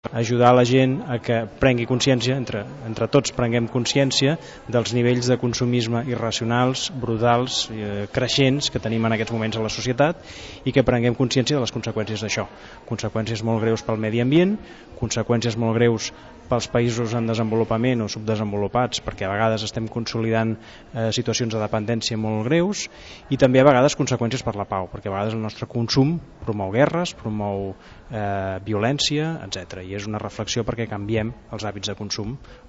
ajudar la gent a que prengui consciència, entre tots prenguem consciència dels nivells de consumisme irracionals, brutals, creixents que tenim en aquests moments a la societat i que prenguem consciència de les conseqüències d'això. Conseqüències molt greus pel medi ambient, conseqüències molt greus pels països en desenvolupament o subdesenvolupats, perquè a vegades estem consolidant situacions de dependència molt greus, i també a vegades conseqüències per la pau, perquè a vegades el nostre consum promou guerres, promou violència, etc. I és una reflexió perquè canviem els hàbits de consum